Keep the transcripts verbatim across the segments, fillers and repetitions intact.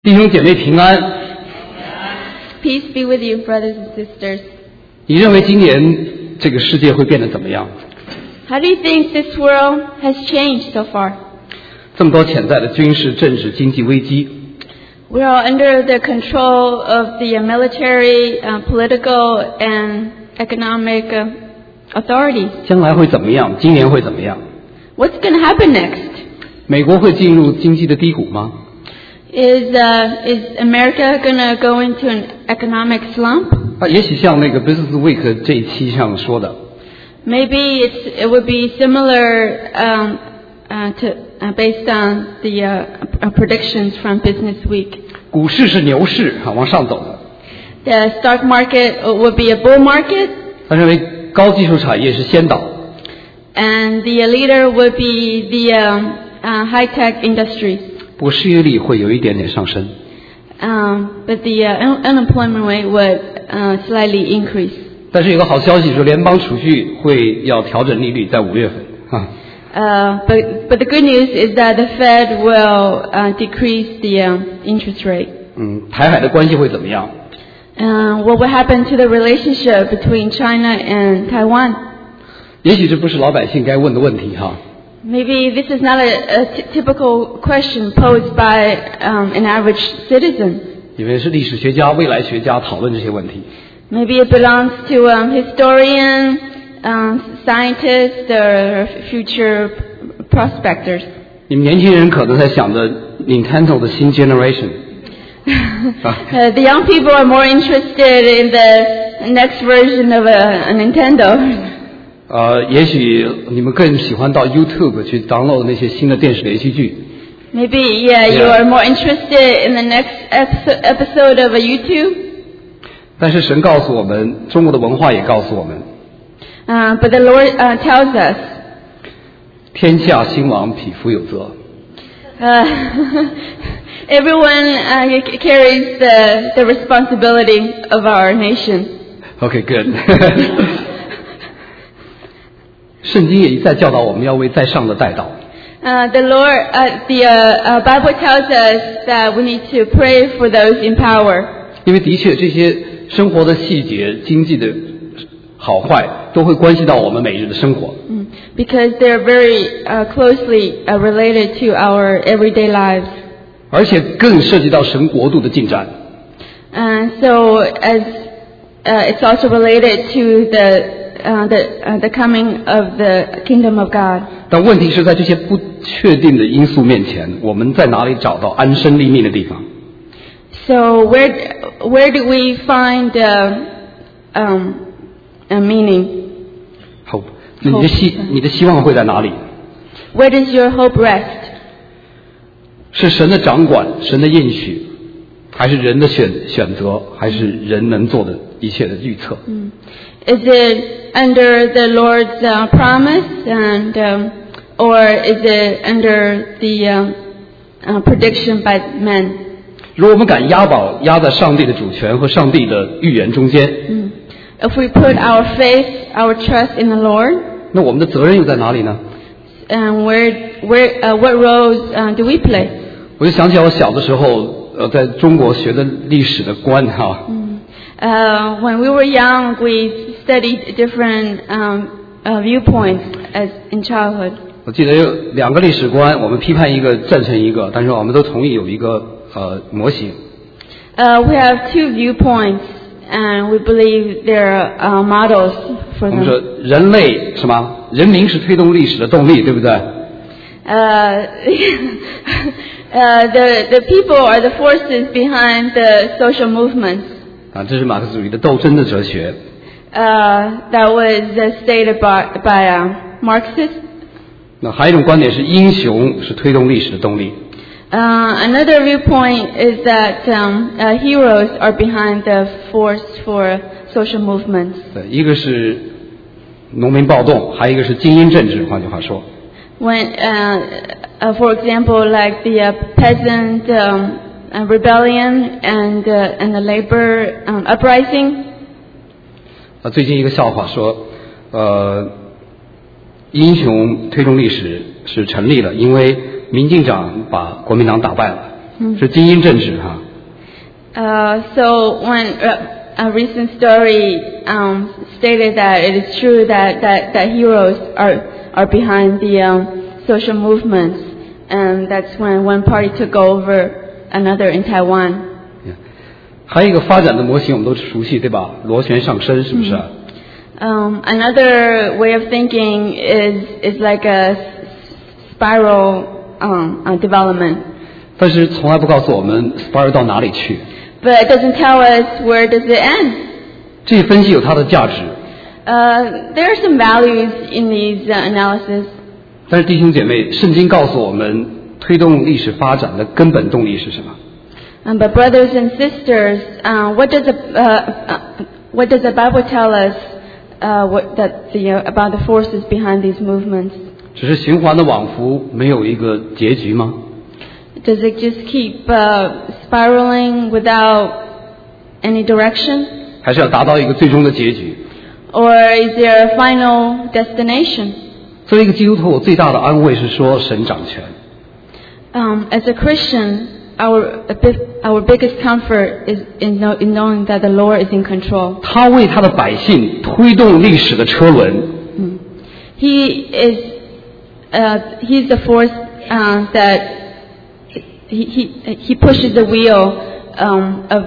弟兄姐妹平安。 Peace be with you, brothers and sisters. 你认为今年这个世界会变得怎么样？ How do you think this world has changed so far? 这么多潜在的军事、政治、经济危机， We are under the control of the military, uh, political, and economic uh, authorities. 将来会怎么样？今年会怎么样？ What's going to happen next? 美国会进入经济的低谷吗？ Is uh, is America going to go into an economic slump? 啊，也许像那个 Business Week 这一期上说的， Maybe it's, it would be similar um, uh, to uh, based on the uh, uh, predictions from Business Week. 股市是牛市啊，往上走的。 The stock market would be a bull market, 他认为高技术产业是先导， and the leader would be the um, uh, high-tech industries. 不过失业率会有一点点上升。 Um, but the uh, un- unemployment rate would uh, slightly increase. 但是有个好消息，说联邦储蓄会要调整利率，在五月份啊。 Uh, but, but the good news is that the Fed will uh, decrease the um, interest rate. 嗯，台海的关系会怎么样？ Uh, what will happen to the relationship between China and Taiwan? 也许这不是老百姓该问的问题哈。 Maybe this is not a, a t- typical question posed by um, an average citizen. 因为是历史学家、未来学家讨论这些问题。 Maybe it belongs to um, historian, um, scientists, or future prospectors. 你们年轻人可能在想着 Nintendo 的新 generation。 uh, the young people are more interested in the next version of a, a Nintendo. 呃，也许你们更喜欢到 YouTube 去 download 那些新的电视连续剧。 Maybe, yeah, you Yeah. are more interested in the next episode, episode of a YouTube. 但是神告诉我们，中国的文化也告诉我们， Uh, but the Lord uh, tells us, 天下兴亡，匹夫有责。 uh, everyone uh, carries the, the responsibility of our nation. OK, good 。圣经也一再教导我们要为在上的代祷。 Uh, the Lord, uh, the uh, uh, Bible tells us that we need to pray for those in power. 因为的确，这些生活的细节、经济的好坏，都会关系到我们每日的生活。 Mm. Because they're very uh, closely uh, related to our everyday lives. 而且更涉及到神国度的进展。 And so, as uh, it's also related to the uh, the uh, the coming of the kingdom of God. 但问题是在这些不确定的因素面前，我们在哪里找到安身立命的地方？ So where where do we find uh, um, a meaning? hope，你的希你的希望会在哪里？ Where does your hope rest? 是神的掌管，神的应许，还是人的选选择，还是人能做的一切的预测？ Is it under the Lord's uh, promise, and um, or is it under the um, uh, prediction by men? 如果我们敢押宝压在上帝的主权和上帝的预言中间， Mm. If we put our faith, our trust in the Lord, 那我们的责任又在哪里呢？ and where where uh, what roles uh, do we play? 我就想起来我小的时候，呃，在中国学的历史的观哈， Uh, when we were young, we studied different um, uh, viewpoints as in childhood. 我记得有两个历史观，我们批判一个，赞成一个，但是我们都同意有一个呃模型。 Uh, we have two viewpoints, and we believe there are uh, models 我 for 们 them. 说人类什么？人民是推动历史的动力，对不对？ Uh, uh, the the people are the forces behind the social movements. 啊，这是马克思主义的斗争的哲学。 Uh, that was uh, stated by by uh, Marxists. 那还有一种观点是英雄是推动历史的动力。 Uh, another viewpoint is that um, uh, heroes are behind the force for social movements. 对，一个是农民暴动，还有一个是精英政治。换句话说， When, uh, uh, for example, like the uh, peasant um, uh, rebellion and uh, and the labor um, uprising. 啊，最近一个笑话说，呃，英雄推动历史是成立了，因为民进党把国民党打败了，是精英政治哈。 Uh, so when uh, a recent story um, stated that it is true that, that, that heroes are, are behind the um, social movements, and that's when one party took over another in Taiwan. 还有一个发展的模型我们都熟悉，对吧？螺旋上升，是不是？ Um, another way of thinking is is like a spiral um, uh, development. 但是从来不告诉我们 spiral 到哪里去。 But it doesn't tell us where does it end. 这一分析有它的价值。 Uh, there are some values in these uh, analysis. 但是弟兄姐妹，圣经告诉我们，推动历史发展的根本动力是什么？ Um, but brothers and sisters, uh, what does the uh, uh, what does the Bible tell us uh, what, that the, uh, about the forces behind these movements? 只是循环的往复，没有一个结局吗？ Does it just keep uh, spiraling without any direction? 还是要达到一个最终的结局？ Or is there a final destination? 作为一个基督徒，我最大的安慰是说神掌权。 Um, as a Christian, our a bit, our biggest comfort is in, know, in knowing that the Lord is in control. 他为他的百姓推动历史的车轮。 Mm. He is uh, he's the force uh, that he, he he pushes the wheel um, of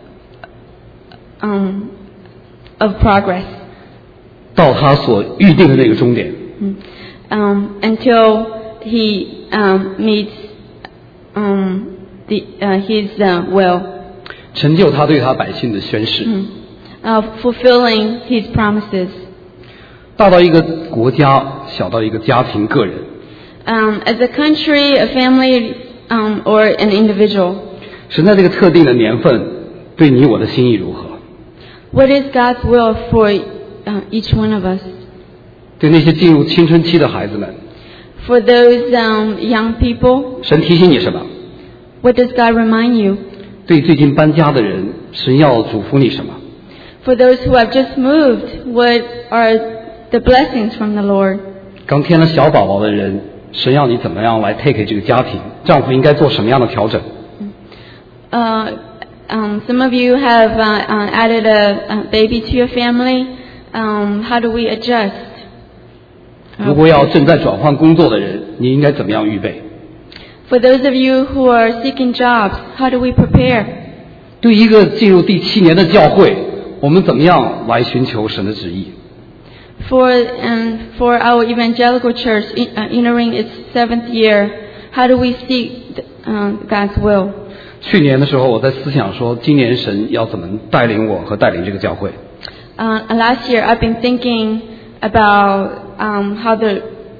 um, of progress. 到他所预定的那个终点。 Um, until he um, meets um, the, uh, his uh, will. 成就他对他百姓的宣誓。 Mm. Uh, fulfilling his promises. 大到一个国家，小到一个家庭、个人。 Um, as a country, a family, um, or an individual. 神在这个特定的年份，对你我的心意如何？ What is God's will for uh, each one of us? 对那些进入青春期的孩子们， For those um, young people, 神提醒你什么？ what does God remind you? 对最近搬家的人，神要嘱咐你什么？ For those who have just moved, what are the blessings from the Lord? 刚添了小宝宝的人，神要你怎么样来 take 这个家庭？丈夫应该做什么样的调整？ Uh, um, some of you have uh, uh, added a, a baby to your family. Um, how do we adjust? 如果要正在转换工作的人，你应该怎么样预备？ For those of you who are seeking jobs, how do we prepare? 对一个进入第七年的教会，我们怎么样来寻求神的旨意？ For and for our evangelical church in, uh, entering its seventh year, how do we seek uh, God's will? 去年的时候，我在思想说，今年神要怎么带领我和带领这个教会。 Uh, last year, I've been thinking about um, how the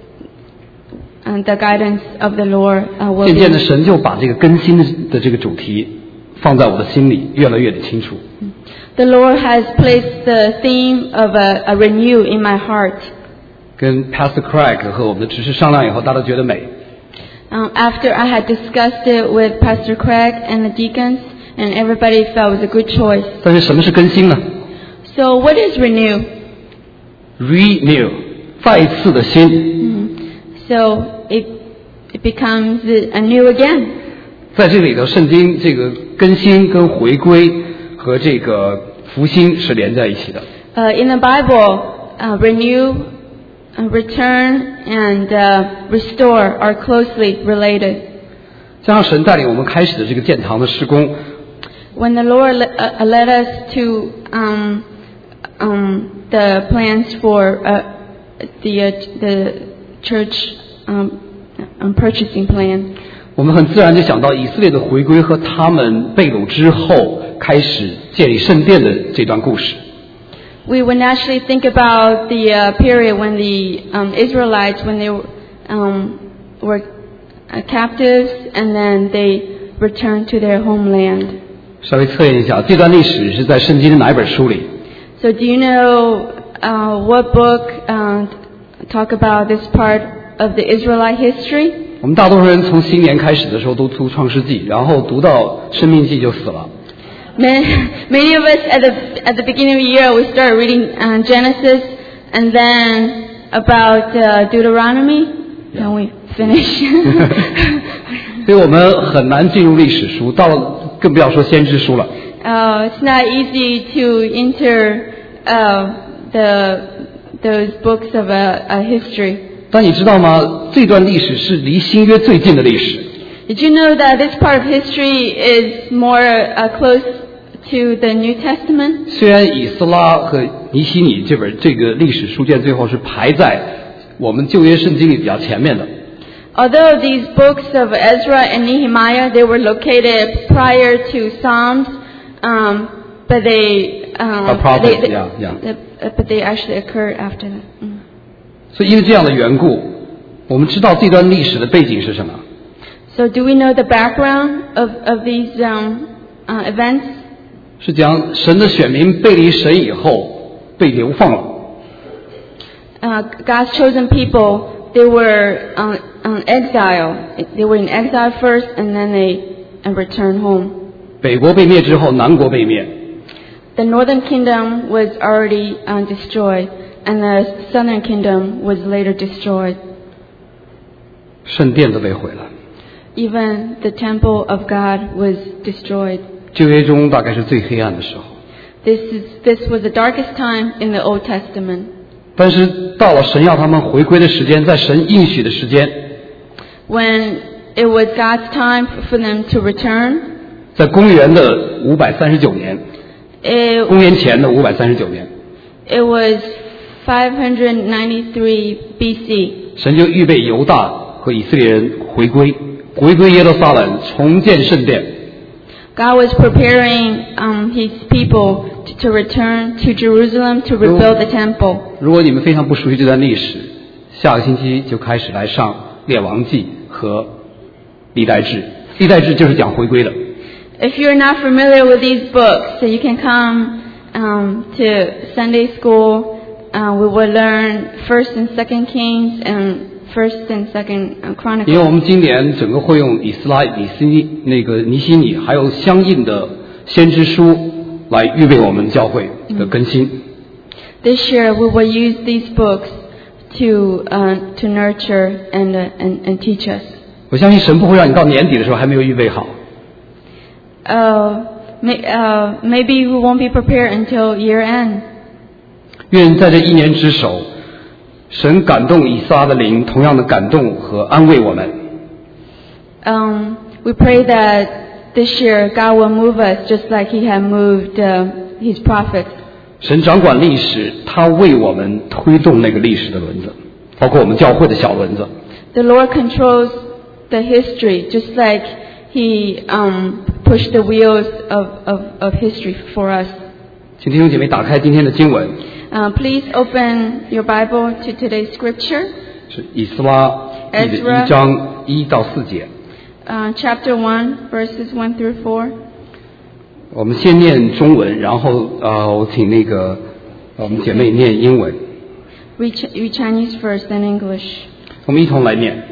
uh, the guidance of the Lord uh, will 渐渐的， be. 神就把这个更新的这个主题放在我的心里，越来越的清楚。 The Lord has placed the theme of a, a renew in my heart. 跟 Pastor Craig 和我们的执事商量以后，大家都觉得美。 Um, after I had discussed it with Pastor Craig and the deacons, and everybody felt it was a good choice. 但是什么是更新呢 So what is renew? ？Renew， 再一次的新。 Mm. So it it becomes anew again. 在这里头，圣经这个更新跟回归和这个复兴是连在一起的。 Uh, in the Bible, uh, renew, uh, return, and uh, restore are closely related. 加上神带领我们开始的这个建堂的施工， When the Lord le- uh, led us to um, um, the plans for uh, the uh, the church um, um, purchasing plan, 我们很自然就想到以色列的回归和他们被掳之后开始建立圣殿的这段故事。 we would naturally think about the uh, period when the um, Israelites, when they were, um, were uh, captives, and then they returned to their homeland. 稍微测验一下，这段历史是在圣经的哪一本书里？ So do you know uh, what book uh, talk about this part of the Israelite history? 我们大多数人从新年开始的时候都读创世纪，然后读到生命记就死了。 Many, many of us at the at the beginning of the year we start reading uh, Genesis, and then about uh, Deuteronomy, then we finish. 所以我们很难进入历史书，到了更不要说先知书了。 Uh, it's not easy to enter uh, the those books of a, a history. 但你知道吗？这段历史是离新约最近的历史。 Did you know that this part of history is more uh, close to the New Testament? 虽然以斯拉和尼希米这本这个历史书卷最后是排在我们旧约圣经里比较前面的。 Although these books of Ezra and Nehemiah, they were located prior to Psalms, um, but they, um, A prophet, they, they yeah, yeah. Uh, but they actually occurred after that. Mm. 所以因为这样的缘故，我们知道这段历史的背景是什么。 So do we know the background of, of these um, uh, events? 是讲神的选民背离神以后被流放了。 Uh, God's chosen people, they were on, on exile. They were in exile first, and then they uh, returned home. 北国被灭之后，南国被灭。 The northern kingdom was already uh, destroyed, and the southern kingdom was later destroyed. 圣殿都被毁了。 Even the temple of God was destroyed. 旧约中大概是最黑暗的时候。 This is this was the darkest time in the Old Testament. 但是到了神要他们回归的时间，在神应许的时间， When it was God's time for them to return, 在公元的五百三十九年， it, 公元前的五百三十九年， it was five ninety-three B C. 神就预备犹大和以色列人回归，回归耶路撒冷，重建圣殿。 God was preparing um, His people to, to return to Jerusalem to rebuild the temple. 如果你们非常不熟悉这段历史，下个星期就开始来上列王记和历代志。历代志就是讲回归的。 If you're not familiar with these books, so you can come um, to Sunday school. Uh, we will learn First and Second Kings and First and Second uh, 因为我 Chronicles. 们今年整个会用以斯拉、以斯那个尼希米，还有相应的先知书来预备我们教会的更新。 This year we will use these books to uh, to nurture and, uh, and and teach us. 我相信神不会让你到年底的时候还没有预备好。 Uh, may, uh, maybe we won't be prepared until year end. 愿在这一年之首，神感动以斯拉的灵，同样的感动和安慰我们。 Um, we pray that this year God will move us just like He had moved uh, His prophets. 神掌管历史，他为我们推动那个历史的轮子，包括我们教会的小轮子。 The Lord controls the history just like He um, pushed the wheels of, of, of history for us. 请弟兄姐妹打开今天的经文， Uh, please open your Bible to today's scripture, 是以斯拉记的 Ezra 一章一到四节。 uh, chapter one, verses one through four. 我们先念中文，然后呃，我请那个呃我们姐妹念英文。 Read, Ch- read Chinese first, then English. 我们一同来念。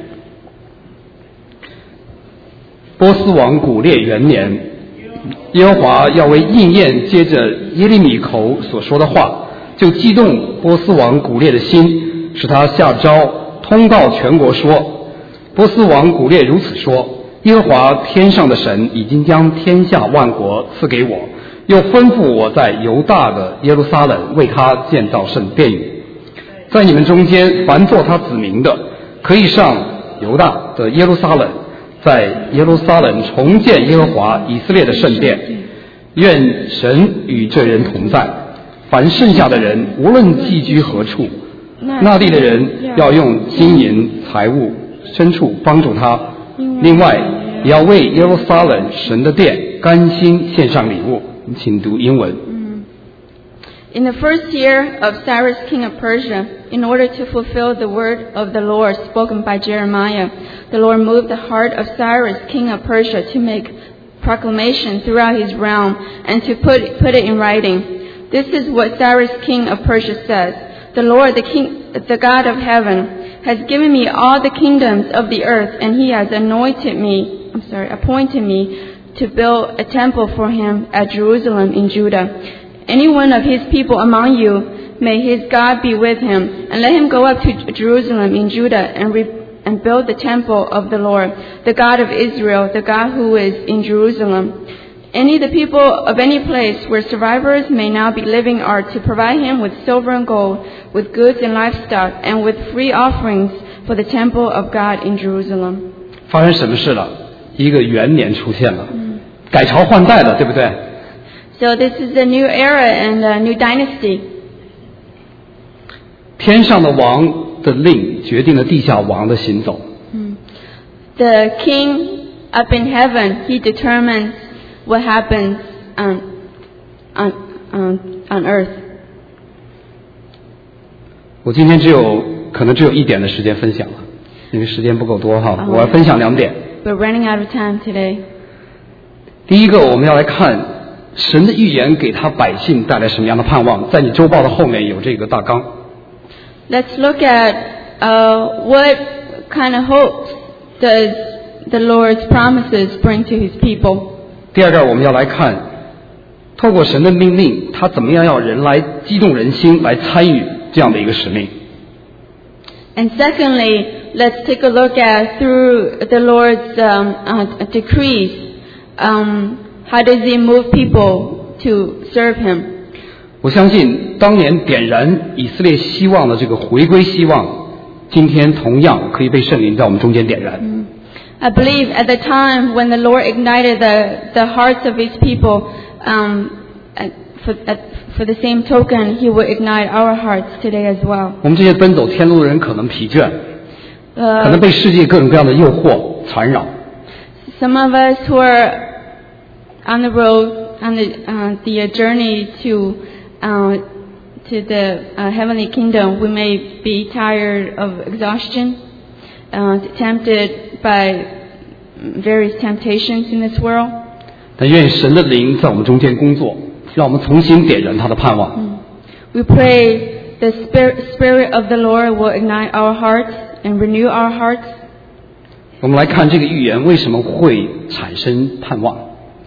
波斯王古列元年，耶和华要为应验接着耶利米口所说的话，就激动波斯王古列的心，使他下诏通告全国说：波斯王古列如此说，耶和华天上的神已经将天下万国赐给我，又吩咐我在犹大的耶路撒冷为他建造圣殿宇。在你们中间凡做他子民的，可以上犹大的耶路撒冷，在耶路撒冷重建耶和华以色列的圣殿。愿神与这人同在。凡剩下的人，无论寄居何处，那地的人要用金银财物牲畜帮助他。另外，也要为耶路撒冷神的殿甘心献上礼物。请读英文。 In the first year of Cyrus king of Persia, in order to fulfill the word of the Lord spoken by Jeremiah, the Lord moved the heart of Cyrus king of Persia to make proclamation throughout his realm and to put, put it in writing. This is what Cyrus king of Persia says. The Lord, the, king, the God of heaven, has given me all the kingdoms of the earth, and he has anointed me, I'm sorry, appointed me to build a temple for him at Jerusalem in Judah. Any one of his people among you, may his God be with him, and let him go up to Jerusalem in Judah and, re- and build the temple of the Lord, the God of Israel, the God who is in Jerusalem. Any of the people of any place where survivors may now be living are to provide him with silver and gold, with goods and livestock, and with free offerings for the temple of God in Jerusalem. 发生什么事了？一个元年出现了，改朝换代了，对不对？ So this is a new era and a new dynasty. 天上的王的令决定了地下王的行走。 The king up in heaven, he determines what happens on, on, on, on earth. 我今天只有可能只有一点的时间分享了，因为时间不够多哈。 Uh-huh. 我要分享两点。 We're running out of time today. 第一个，我们要来看神的预言给他百姓带来什么样的盼望。在你周报的后面有这个大纲。 Let's look at uh, what kind of hopes does the Lord's promises bring to His people. 第二个，我们要来看，透过神的命令，他怎么样要人来激动人心，来参与这样的一个使命。 And secondly, let's take a look at through the Lord's um, uh, decrees, um, how does He move people to serve Him? 我相信当年点燃以色列希望的这个回归希望，今天同样可以被圣灵在我们中间点燃。 I believe at the time when the Lord ignited the, the hearts of His people, um, at, for, at, for the same token, He will ignite our hearts today as well. 我们这些奔走天路的人可能疲倦， Uh, 可能被世界各种各样的诱惑缠绕。 Some of us who are on the road, on the, uh, the journey to, uh, to the uh, heavenly kingdom, we may be tired of exhaustion, uh, tempted by various temptations in this world. 但愿神的灵在我们中间工作，让我们重新点燃他的盼望。 We pray the spirit, spirit of the Lord will ignite our hearts and renew our hearts. 我们来看这个预言为什么会产生盼望。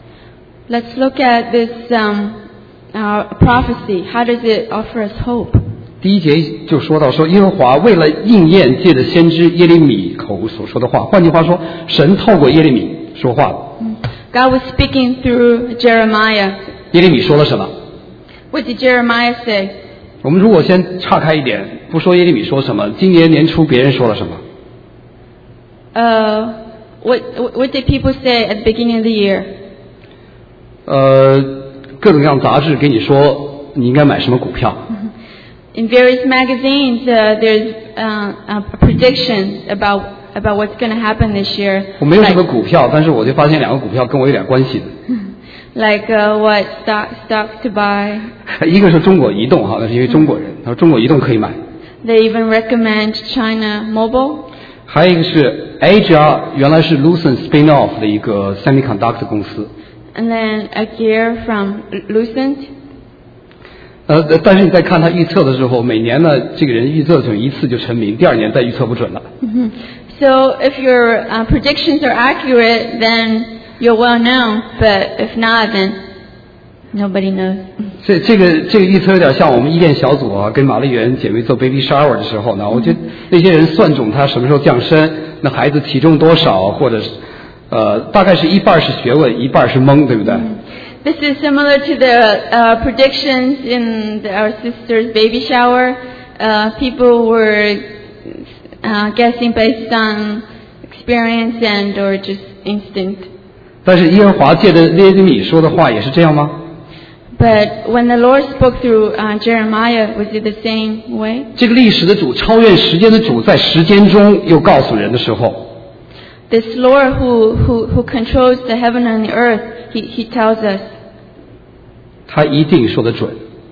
Let's look at this um, uh, prophecy. How does it offer us hope? 第一节就说到说，耶和华为了应验借着先知耶利米口所说的话，换句话说，神透过耶利米说话了。 God was speaking through Jeremiah. 耶利米说了什么？ What did Jeremiah say? 我们如果先岔开一点，不说耶利米说什么，今年年初别人说了什么？ Uh, what, what did people say at the beginning of the year? 呃，各种各样杂志给你说你应该买什么股票。 In various magazines, uh, there's uh, uh, predictions about about what's going to happen this year. 我没有什么 Like, 股票，但是我就发现两个股票跟我有点关系的。 like uh, what stock, stocks to buy. 一个是中国移动哈，那是因为中国人，他说中国移动可以买。 They even recommend China Mobile. 还有一个是 A G R， 原来是 Lucent spin off 的一个 semiconductor 公司。 And then a gear from Lucent. 呃，但是你在看他预测的时候，每年呢，这个人预测准一次就成名，第二年再预测不准了。 So if your uh, predictions are accurate, then you're well known. But if not, then nobody knows. 这这个这个预测有点像我们伊甸小组啊，跟玛丽园姐妹做 baby shower 的时候呢，我觉得那些人算准他什么时候降生，那孩子体重多少，或者是呃，大概是一半是学问，一半是蒙，对不对？ This is similar to the uh, predictions in the, our sister's baby shower. Uh, people were uh, guessing based on experience and or just instinct. 但是耶和华借着耶利米说的话也是这样吗？ But when the Lord spoke through uh, Jeremiah, was it the same way? 这个历史的主，超越时间的主，在时间中又告诉人的时候， This Lord who, who, who controls the heaven and the earth, he, he tells us 他一定说得准。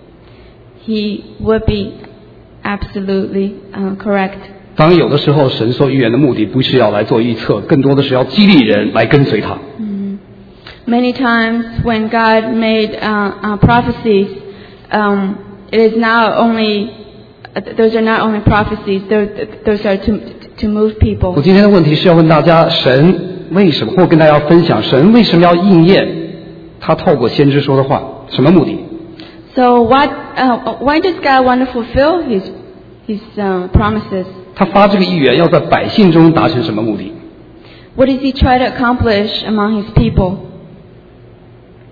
he would be absolutely uh, correct. 当有的时候，神说预言的目的不是要来做预测，更多的是要激励人来跟随他。 Many times when God made uh, uh, prophecies, um, it is not only, uh, those are not only prophecies, those, those are to, to move 我 people. 今天的问题是要问大家，神为什么，或跟大家分享，神为什么要应验他透过先知说的话，什么目的？ So what, uh, why does God want to fulfill His, His uh, promises? 他发这个预言要在百姓中达成什么目的？ What does He try to accomplish among His people?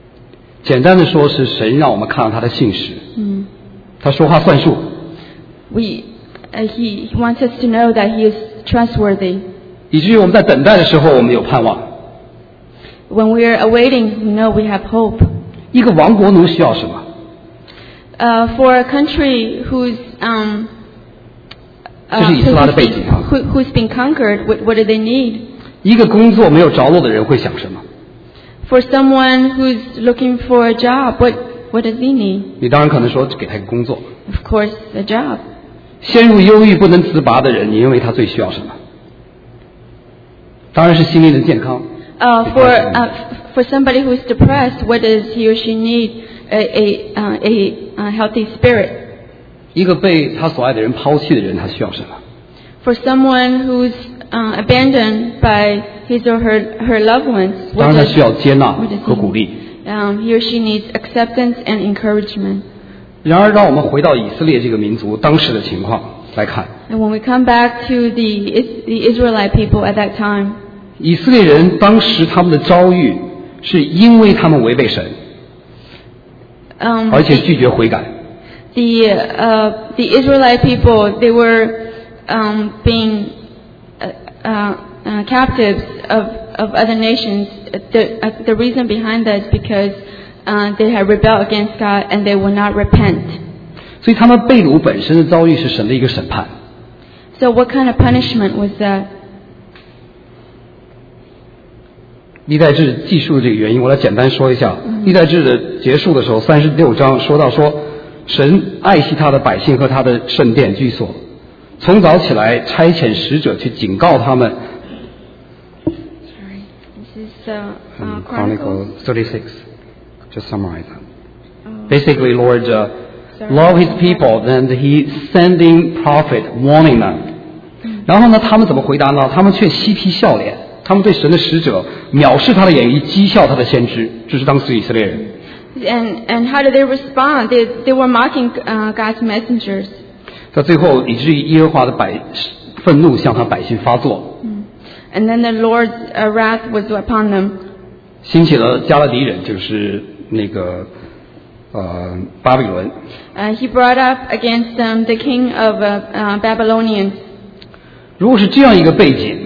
简单的说是神让我们看到他的信实， 嗯他说话算数， We, uh, he, he wants us to know that he is trustworthy. 以至于我们在等待的时候我们有盼望。 When we are awaiting, we know we have hope. 一个亡国奴需要什么？ Uh, for a country who's um, 这是以斯拉的背景啊。 who, who's been conquered, what, what do they need? 一个工作没有着落的人会想什么？ For someone who's looking for a job, what, what does he need? 你当然可能说给他一个工作。 Of course, a job. 陷入忧郁不能自拔的人，你认为他最需要什么？当然是心灵的健康。 Uh, for uh, for somebody who's depressed, what does he or she need? A a, uh, a, a healthy spirit. 一个被他所爱的人抛弃的人，他需要什么？ For someone who's uh, abandoned by his or her her loved ones, 当 what 然他 does, 需要接纳 what does 和鼓 he 励。 um, he or she needs acceptance and encouragement. 然而，让我们回到以色列这个民族当时的情况来看， And when we come back to the Is- the Israelite people at that time, 以色列人当时他们的遭遇，是因为他们违背神， um, 而且拒绝悔改。 the uh, the Israelite people, they were um, being uh, uh, uh, captives of, of other nations. The, uh, the reason behind that is because uh, they had rebelled against God and they will not repent. 所以他们被掳本身的遭遇是神的一个审判。 So what kind of punishment was that? 历代志记述的这个原因，我来简单说一下。历代志的结束的时候，三十六章说到说，神爱惜他的百姓和他的圣殿居所，从早起来差遣使者去警告他们。 Sorry, this is uh, uh, Um, Chronicles. Chronicle thirty-six. Just summarize that. Oh, Basically, Lord uh, sorry. love His people, and He sending prophet warning them. 然后呢，他们怎么回答呢？他们却嬉皮笑脸，他们对神的使者藐视他的言语，讥笑他的先知。这是当时以色列人。 And and how did they respond? They they were mocking uh, God's messengers. 到最后，以至于耶和华的百愤怒向他百姓发作， And then the Lord's uh, wrath was upon them. 兴起了加勒底人，就是那个呃巴比伦。 Uh, he brought up against them the king of uh, uh, Babylonians. 如果是这样一个背景，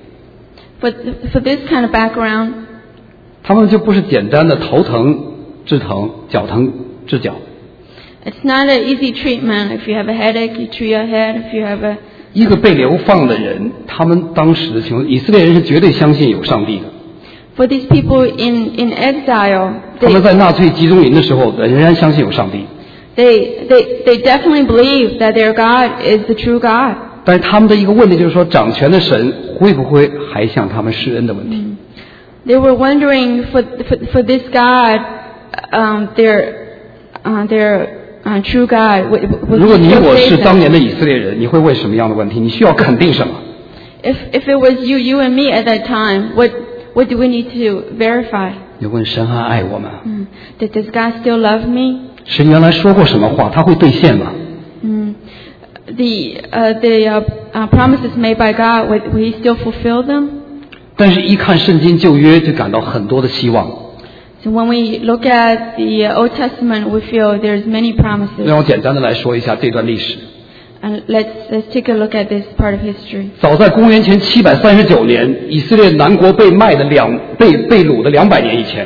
But for this kind of background, 他们就不是简单的头疼治疼，脚疼治脚。 it's not an easy treatment. If you have a headache, you treat your head. If you have a 一个被流放的人，他们当时的情况，以色列人是绝对相信有上帝的。 for these people in, in exile, 他们 they, 在纳粹集中营的时候，仍然相信有上帝。 they, they, they definitely believe that their God is the true God. 但是他们的一个问题就是说，掌权的神会不会还向他们施恩的问题？ They were wondering for, for, for this God, um, their, uh, their uh, true God, would, would 如果 he 你 still 我 save 是当 them? 年的以色列人，你会问什么样的问题？你需要肯定什么？ If, if it was you, you and me at that time, what, what do we need to verify? 你问神还爱我吗？ Mm. That does God still love me? 神原来说过什么话，他会兑现吗？ Mm. The, uh, the uh, uh, promises made by God, would, will he still fulfill them? 但是，一看圣经旧约，就感到很多的希望。 So when we look at the uh, Old Testament, we feel there's many promises. 让我简单的来说一下这段历史。 And let's, let's take a look at this part of history. 早在公元前七百三十九年，以色列南国被卖的两被被掳的两百年以前，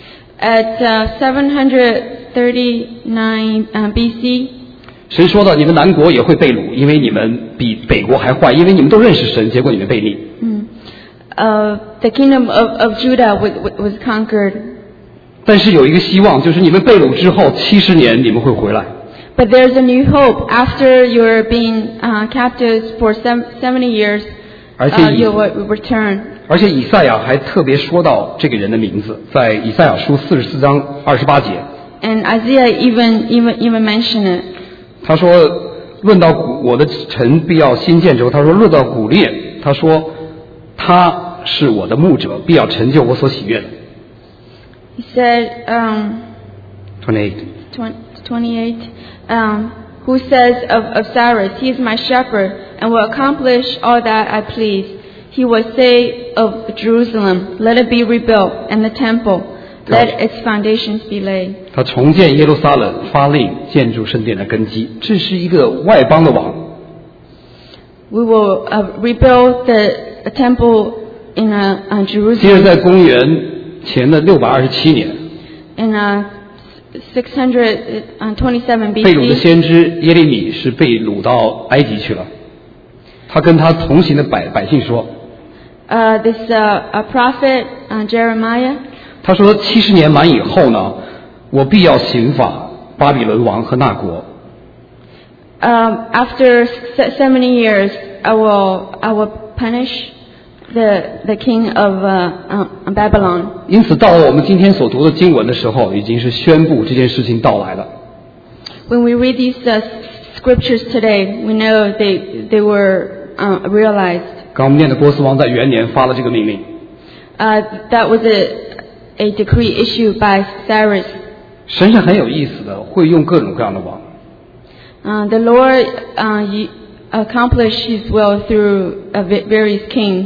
At uh, seven thirty-nine uh, B C, 神说的，你们南国也会被掳，因为你们比北国还坏，因为你们都认识神，结果你们背逆。 mm, uh, the kingdom of, of Judah was, was conquered. 但是有一个希望，就是你们被掳之后七十年，你们会回来。 But there's a new hope. After you're being uh, captives for sem- seventy years, 而且 uh, 以 you will return. 而且以赛亚还特别说到这个人的名字，在以赛亚书四十四章二十八节， And Isaiah even, even, even mentioned it. 他说：“论到古我的臣必要新建之后，他说论到古列，他说他是我的牧者，必要成就我所喜悦的。” He said, um, twenty-eight. twenty-eight, um, who says of, of Cyrus, he is my shepherd and will accomplish all that I please. He will say of Jerusalem, let it be rebuilt, and the temple, Let its foundations be laid. 他重建耶路撒冷，发令建筑圣殿的根基。这是一个外邦的王。 We will uh, rebuild the, the temple in uh, uh, 接着 Jerusalem 在公元前的六百二十七年， in uh, six hundred twenty-seven 被掳的 B C. 先知耶利米是被掳到埃及去了。他跟他同行的百百姓说， Uh, this uh, a prophet uh, Jeremiah. 他说七十年满以后呢，我必要刑罚巴比伦王和那国。 Um, after se- seventy years, I will I will punish the the king of uh, uh, Babylon. 因此，到了我们今天所读的经文的时候，已经是宣布这件事情到来了。 When we read these uh, scriptures today, we know they they were uh, realized. 刚我们念的波斯王在元年发了这个命令。 Uh, that was a a decree issued by Cyrus. 神是很有意思的，会用各种各样的王。 Uh, the Lord uh, y- accomplished His will through uh, va- various kings.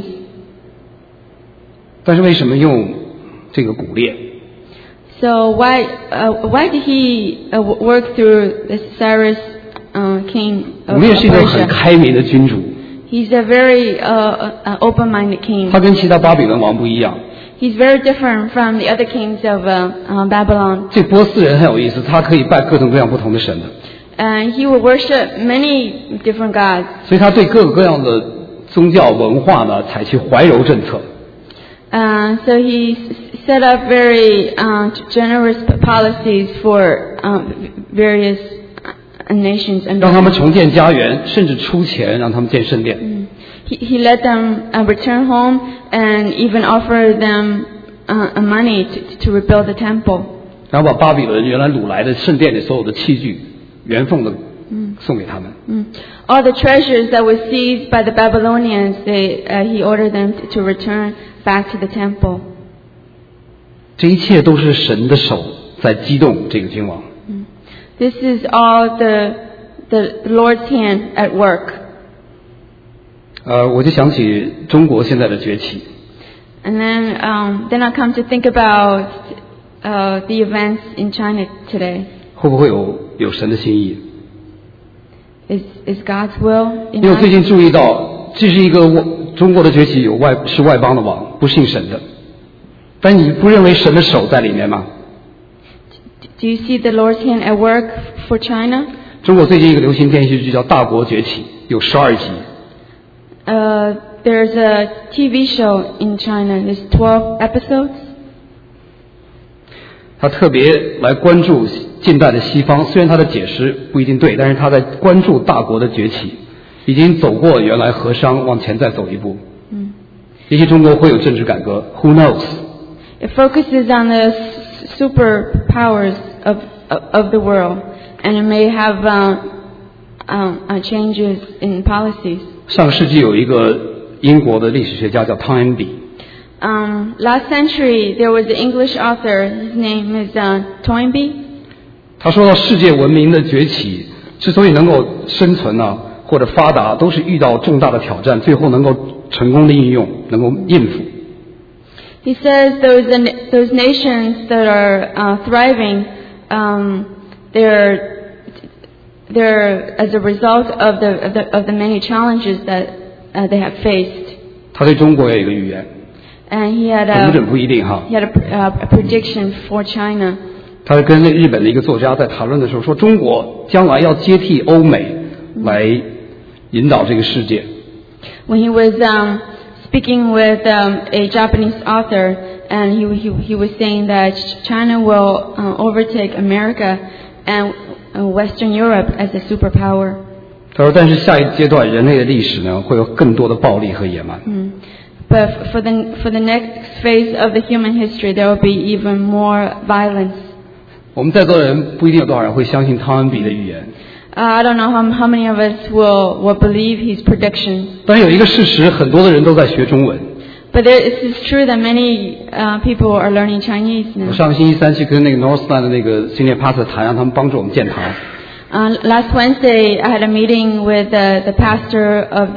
但是为什么用这个古列？ So why uh, why did He uh, w- work through the Cyrus uh, king 古 of 列是一个很 Persia? 开明的君主， He's a very uh, uh, open-minded king. 他跟其他巴比伦王不一样。 He's very different from the other kings of uh, uh, Babylon. 这波斯人很有意思，他可以拜各种各样不同的神的， And he would worship many different gods. 所以他对各个各样的宗教文化呢采取怀柔政策。 Uh, so he s- set up very uh, generous policies for um, various uh, nations. And 让他们重建家园，甚至出钱让他们建圣殿。 he, he let them uh, return home and even offer them uh, money to, to rebuild the temple. 然后把巴比伦原来掳来的圣殿里所有的器具原奉的送给他们。 Mm. All the treasures that were seized by the Babylonians, they, uh, he ordered them to, to return back to the temple. 这一切都是神的手在激动这个君王。 This is all the, the Lord's hand at work. 呃，我就想起中国现在的崛起。 And then, um, then I come to think about uh, the events in China today. 会不会有有神的心意？ Is is God's will in 因为我最 us? 近注意到，这是一个我中国的崛起有外是外邦的王，不信神的。但你不认为神的手在里面吗？ Do you see the Lord's hand at work for China? 中国最近一个流行电视剧叫《大国崛起》，有十二集。 Uh, there's a T V show in China. There's twelve episodes. 他特别来关注近代的西方，虽然他的解释不一定对，但是他在关注大国的崛起，已经走过原来和商，往前再走一步。 嗯也许中国会有政治改革 ，Who knows？ It focuses on the s- superpowers of, of of the world, and it may have um, um, uh, changes in policies. 上个世纪有一个英国的历史学家叫汤恩比， Um, last century, there was an English author. His name is uh, Toynbee. 他说到世界文明的崛起之所以能够生存呢、或者发达，都是遇到重大的挑战，最后能够成功的应用，能够应付。 He says those those nations that are uh, thriving, um, they're they're as a result of the of the, of the many challenges that uh, they have faced. 他对中国有一个预言， And he had 准不准 a 不一定哈。 he had a, uh, a prediction for China. 他跟那日本的一个作家在谈论的时候说，中国将来要接替欧美来引导这个世界。 When he was um, speaking with um, a Japanese author, and he, he he was saying that China will uh, overtake America and uh, Western Europe as a superpower. 他说，但是下一阶段人类的历史呢，会有更多的暴力和野蛮。 Mm. But for the for the next phase of the human history, there will be even more violence. 我们在座的人不一定有多少人会相信汤恩比的预言， Uh, I don't know how how many of us will will believe his predictions. 但是有一个事实，很多的人都在学中文。 But there, it is true that many uh, people are learning Chinese 我 now. 上个星期三去跟那个 Northland 的那个 senior pastor 谈，让他们帮助我们建堂。 Uh, last Wednesday, I had a meeting with uh, the pastor of the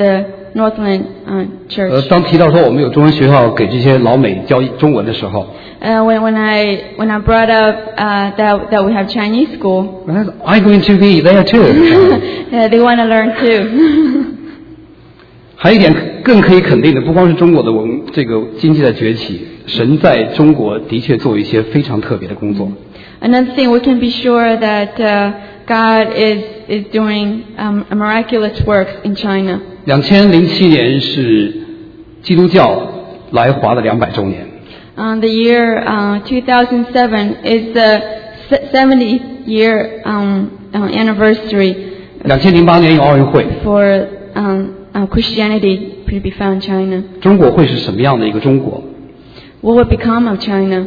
Northland uh, 呃， Church. 当提到说我们有中文学校给这些老美教中文的时候 Uh, when, when I when I brought up uh, that that we have Chinese school, ，I'm going to be there too 。 yeah, they want to learn too. 还有一点更可以肯定的，不光是中国的文这个经济在崛起，神在中国的确做一些非常特别的工作。 Another thing we can be sure that uh, God is is doing um, miraculous works in China. 两千零七年是基督教来华的两百周年。 Um, the year uh, two thousand seven is the seventieth year um, uh, anniversary 两千零八年有奥运会， for um, uh, Christianity to be found in China. 中国会是什么样的一个中国？ What would become of China?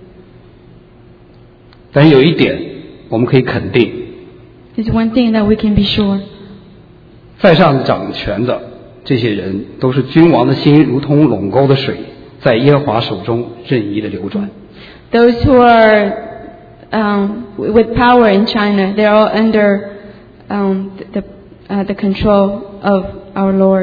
但是有一点我们可以肯定， There's one thing that we can be sure. 在上掌权的这些人都是君王的心如同垄沟的水，在耶和华手中任意的流转。 Those who are um, with power in China, they're all under um, the uh, the control of our Lord.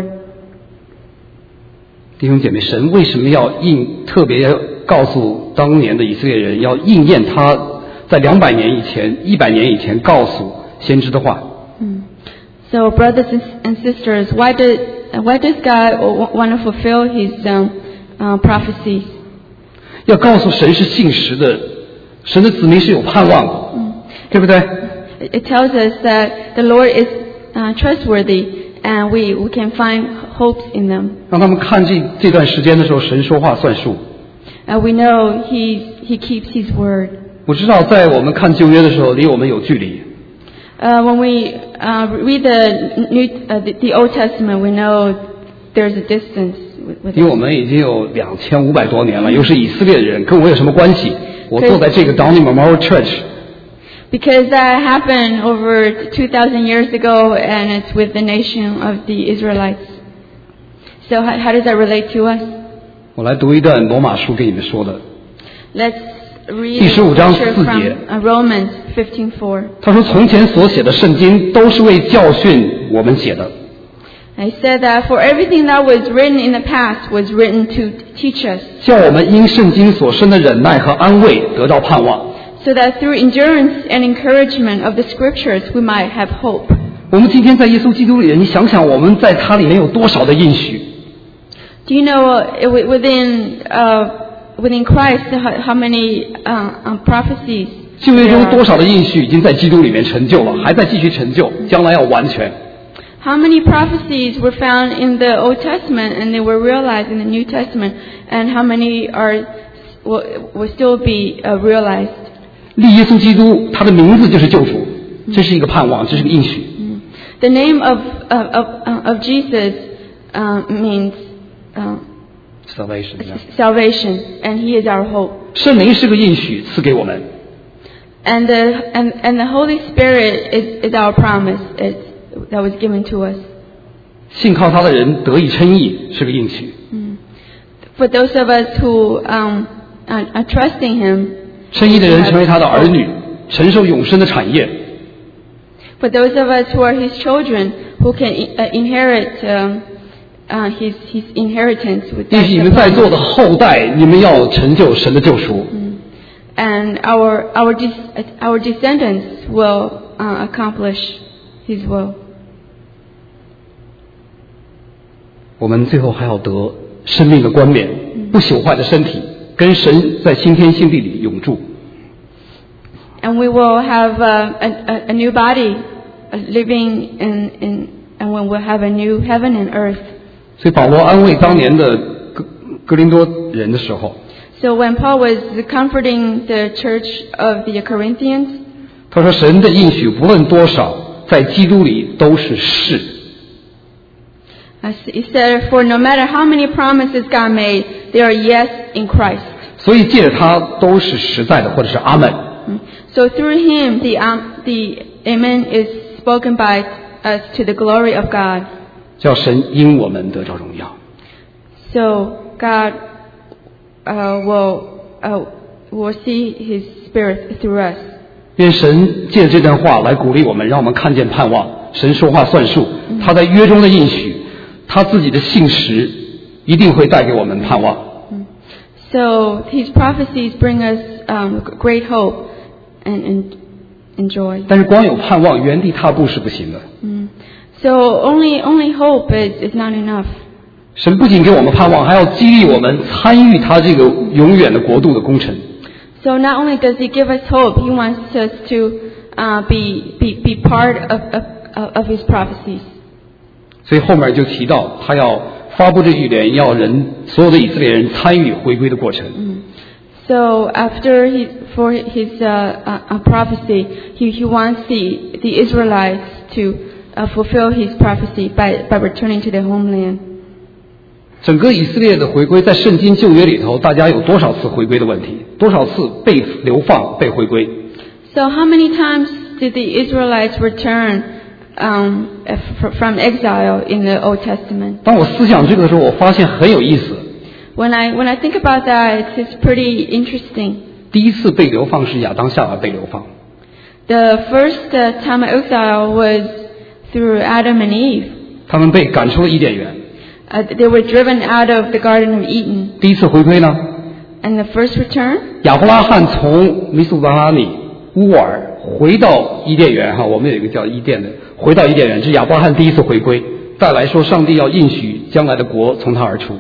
弟兄姐妹，神为什么要应特别告诉当年的以色列人，要应验他在两百年以前、一百年以前告诉先知的话？ So, brothers and sisters, why did why does God want to fulfill His um, uh, prophecies? 要告诉神是信实的，神的子民是有盼望的，对不对？ It tells us that the Lord is uh, trustworthy, and we we can find hopes in them. 让他们看这这段时间的时候，神说话算数。 Uh, we know He He keeps His word. 我知道，在我们看旧约的时候，离我们有距离。 Uh, when we uh, read the New uh, the, the Old Testament, we know there's a distance with, with 因为 us. 我们已经有两千五百多年了，又是以色列人，跟我有什么关系？我坐在这个 Downey Memorial Church。 Because that happened over two thousand years ago, and it's with the nation of the Israelites. So how, how does that relate to us? 我来读一段罗马书给你们说的。 Let's read 第十五章 scripture 四 from 节。 uh, Romans fifteen four. 他说：“从前所写的圣经都是为教训我们写的， I said that for everything that was written in the past was written to teach us, 叫我们因圣经所生的忍耐和安慰得到盼望。 so that through endurance and encouragement of the scriptures we might have hope. ” 我们今天在耶稣基督里，你想想我们在他里面有多少的应许？ Do you know uh, within uh, within Christ how, how many uh, um, prophecies 旧约 there 中 are? 多少的应许已经在基督里面成就了，还在继续成就，将来要完全。 How many prophecies were found in the Old Testament and they were realized in the New Testament, and how many are will, will still be uh, realized? 立耶稣基督，他的名字就是救赎，这是一个盼望，这是个应许。 The name of of of, of Jesus uh, means uh, Salvation， salvation, and He is our hope. 圣灵是个应许赐给我们， And the and, and the Holy Spirit is, is our promise. It's, that was given to us. 信靠他的人得以称义是个应许。 For those of us who um, are, are trusting Him, 称义的人成为他的儿女，承受永生的产业。 for those of us who are His children, who can uh, inherit um, uh, His His inheritance with 也许你们在座的后代，你们要成就神的救赎。 and our our de- our descendants will uh, accomplish His will. 我们最后还要得生命的冠冕，不朽坏的身体，跟神在新天新地里永驻。 And we will have uh, a, a, a new body, uh, living in, in, and when we'll have a new heaven and earth. 所以保罗安慰当年的哥哥林多人的时候， So when Paul was comforting the church of the Corinthians, 他说：“神的应许不论多少，在基督里都是是。 as he said, for no matter how many promises God made, they are yes in Christ. 所以借着他都是实在的，或者是阿门。 So through him, the, um, the amen is spoken by us to the glory of God. 叫神因我们得着荣耀。 So God uh, will, uh, will see His Spirit through us. 愿神借这段话来鼓励我们，让我们看见盼望。神说话算数，他在约中的应许， 他自己的信实一定会带给我们盼望。 So his prophecies bring us um, great hope and, and, and joy. 但是光有盼望，原地踏步是不行的。 Mm. So only only hope is, is not enough. 神不仅给我们盼望，还要激励我们参与他这个永远的国度的工程。 So not only does he give us hope, he wants us to uh, be, be, be part of, of, of his prophecies. 所以后面就提到他要发布这预言，要人所有的以色列人参与回归的过程。 Mm. So after he, for his uh, uh, prophecy, he, he wants the, the Israelites to uh, fulfill his prophecy by, by returning to their homeland. 整个以色列的回归，在圣经旧约里头，大家有多少次回归的问题？多少次被流放、被回归？ So how many times did the Israelites return um, from exile in the Old Testament? 当我思想这个的时候，我发现很有意思。 When I when I think about that, it's, it's pretty interesting. 第一次被流放是亚当夏娃被流放。 The first uh, time of exile was through Adam and Eve. 他们被赶出了伊甸园。 Uh, they were driven out of the Garden of Eden. 第一次回归呢？ And the first return? 亚伯拉罕从米索达拉米乌尔回到伊甸园哈，我们有一个叫伊甸的，回到伊甸园，这是亚伯拉罕第一次回归。再来说，上帝要应许将来的国从他而出。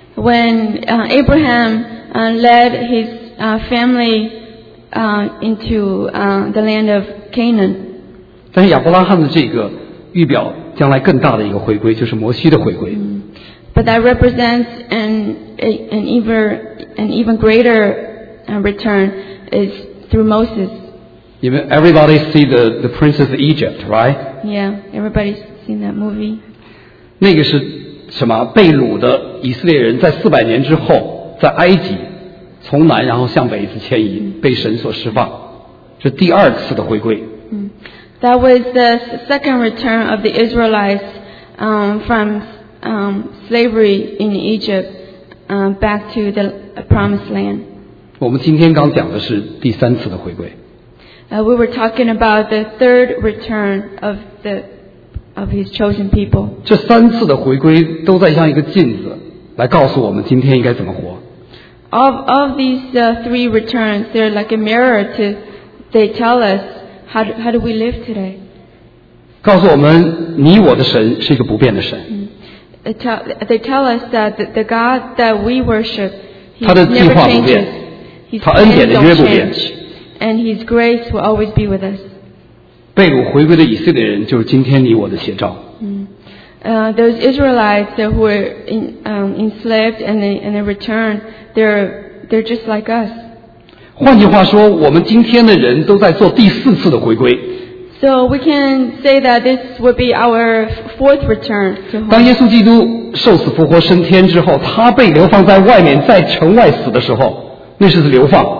When uh, Abraham uh, led his uh, family uh, into uh, the land of Canaan. 但是亚伯拉罕的这个预表将来更大的一个回归，就是摩西的回归。 But that represents an, a, an, even, an even greater uh, return is through Moses. 因为 everybody see the the Princess of Egypt, right? Yeah, everybody's seen that movie. 那个是什么？被掳的以色列人在四百年之后，在埃及从南然后向北一次迁移，被神所释放，这第二次的回归。 Mm. That was the second return of the Israelites um, from um, slavery in Egypt um, back to the promised land. 我们今天刚讲的是第三次的回归。 Uh, we were talking about the third return of the of his chosen people. 这三次的回归都在像一个镜子，来告诉我们今天应该怎么活。 Of of these uh, three returns, they're like a mirror to. They tell us how do, how do we live today. 告诉我们，你我的神是一个不变的神。 They tell, they tell us that the, the God that we worship, He 他的计 never 划不变 changes. His 他恩典 plans 的约 don't 不变 change, and His grace will always be with us. 被掳回归的以色列人，就是今天你我的写照。 Uh, those Israelites that were in, um, enslaved and they and they return, they're they're just like us. 换句话说，我们今天的人都在做第四次的回归。 So we can say that this would be our fourth return to 当 home. 耶稣基督受死复活升天之后，他被流放在外面，在城外死的时候，那是流放。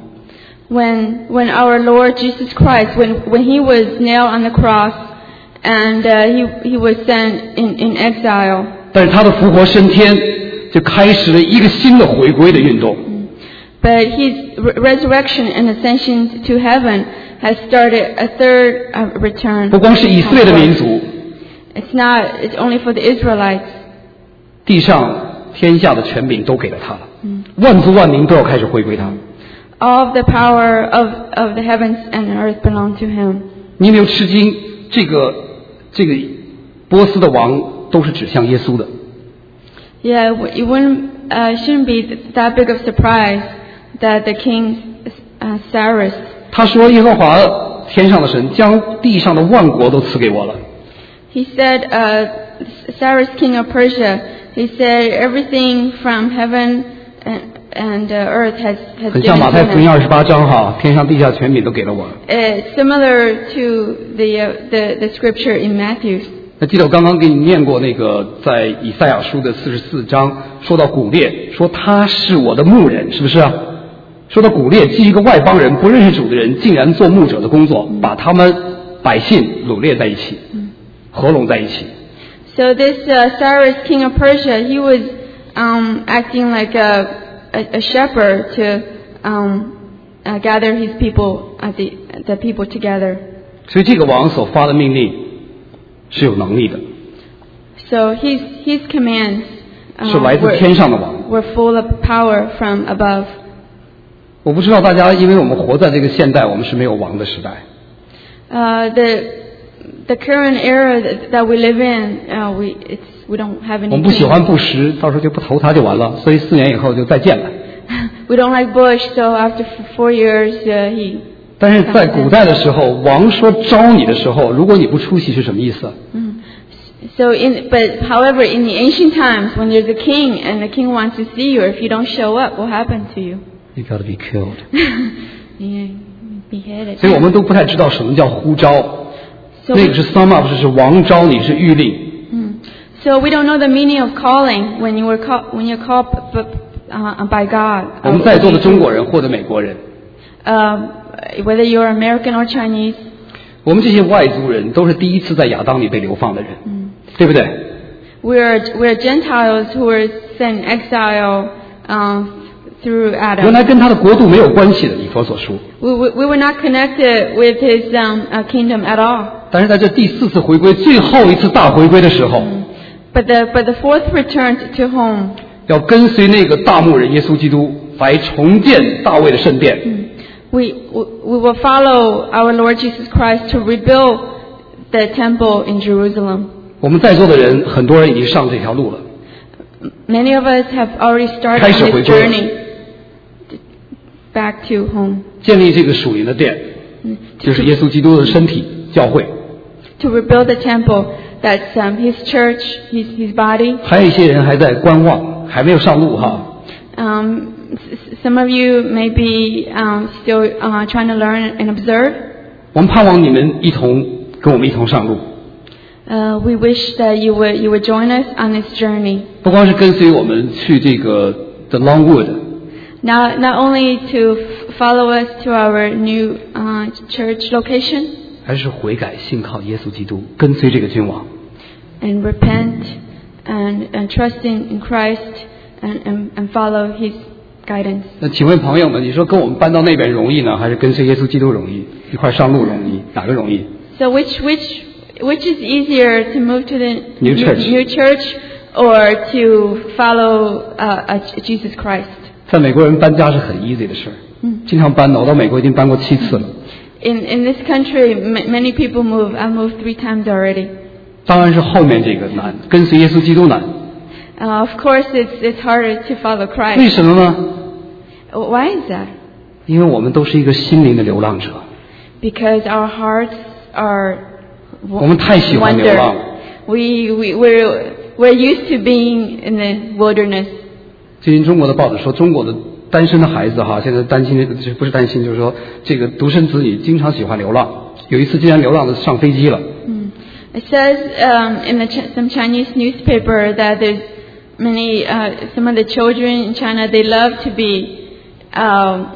When when our Lord Jesus Christ, when when He was nailed on the cross, and uh, He He was sent in in exile. 但是他的复活升天，就开始了一个新的回归的运动。 But His re- resurrection and ascension to heaven has started a third uh, return. 不光是以色列的民族， It's not. It's only for the Israelites. 地上天下的权柄都给了他了，万族万民都要开始回归他。 All of the power of of the heavens and earth belong to Him. 你有没有吃惊？这个这个波斯的王都是指向耶稣的。 Yeah, it wouldn't uh, shouldn't be that big of surprise that the king uh, Cyrus. 他说：“耶和华天上的神将地上的万国都赐给我了。” He said, uh, Cyrus, king of Persia. He said everything from heaven and and uh, earth has has 很 given 像马太 to 福音 him. 二十八章哈，天上地下权柄都给了我了。 It's similar to the uh, the the scripture in Matthew. 那记得我刚刚给你念过那个在以赛亚书的四十四章，说到古列，说他是我的牧人，是不是啊？说到古列，既一个外邦人不认识主的人，竟然做牧者的工作，把他们百姓掳掠在一起，合拢在一起。 So this uh, Cyrus, king of Persia, he was um, acting like a, a, a shepherd to um, uh, gather his people, uh, the the people together. 所以这个王所发的命令是有能力的。 So his his commands 是来 uh, 自天上的 were, 王。 were full of power from above. 我不知道大家，因为我们活在这个现代，我们是没有王的时代。 Uh, the the current era that, that we live in, uh, we it's we don't have 我们 any 不喜欢 king. 布什，到时候就不投他就完了，所以四年以后就再见了。 We don't like Bush, so after f- four years, uh, he. 但是在古代的时候，王说招你的时候，如果你不出席是什么意思？ So, in, but however, in the ancient times, when there's a king and the king wants to see you, if you don't show up, what happened to you? You got to be killed. Yeah, beheaded. 所以我们都不太知道什么叫呼召， So, 那个是 sum up， 是王招你是谕令。 so we don't know the meaning of calling when you were call, when you're called b- b- uh, by God. 我们在座的中国人或者美国人， Uh, whether you're American or Chinese, 我们这些外族人都是第一次在亚当里被流放的人，对不对？ we're we're Gentiles who were sent exile um, through 原 Adam. 来跟他的国度没有关系的，以佛所说。 We, we, we were not connected with his um, uh, kingdom at all. 但是在这第四次回归、最后一次大回归的时候， But the but the fourth return to home, 要跟随那个大牧人耶稣基督来重建大卫的圣殿。 we, we we will follow our Lord Jesus Christ to rebuild the temple in Jerusalem. 我们在座的人，很多人已经上这条路了。 Many of us have already started 开始 on 回 this 归了。 journey back to home 建立这个属灵的殿，就是耶稣基督的身体教会。 to rebuild the temple. That's um, his church, his his body. 还有一些人还在观望，还没有上路哈。 Um, s- some of you may be um, still uh, trying to learn and observe. 我们盼望你们一同跟我们一同上路， Uh, we wish that you would you would join us on this journey. 不光是跟随我们去这个 The Longwood， Not not only to f- follow us to our new uh, church location 还是悔改信靠耶稣基督，跟随这个君王。 and repent and, and trust in, in Christ and, and, and follow His guidance. 那请问朋友们，你说跟我们搬到那边容易呢，还是跟随耶稣基督容易？一块上路容易，哪个容易？ So which which which is easier to move to the New church. new church or to follow uh, uh, Jesus Christ? 在美国人搬家是很 easy 的事儿，经常搬的。我到美国已经搬过七次了。 In in this country, m- many people move. I moved three times already. 当然是后面这个难，跟随耶稣基督难。 Uh, of course, it's it's harder to follow 为 Christ. 什么呢？ Why is that? 因为我们都是一个心灵的流浪者， Because our hearts are 我们太喜欢流浪 wander. We we we're we're used to being in the wilderness. 最近中国的报纸说，中国的单身的孩子哈，现在担心，不是担心，就是说这个独生子女经常喜欢流浪。有一次竟然流浪的上飞机了。 It says um, in the Ch- some Chinese newspaper that there's many uh, some of the children in China, they love to be um,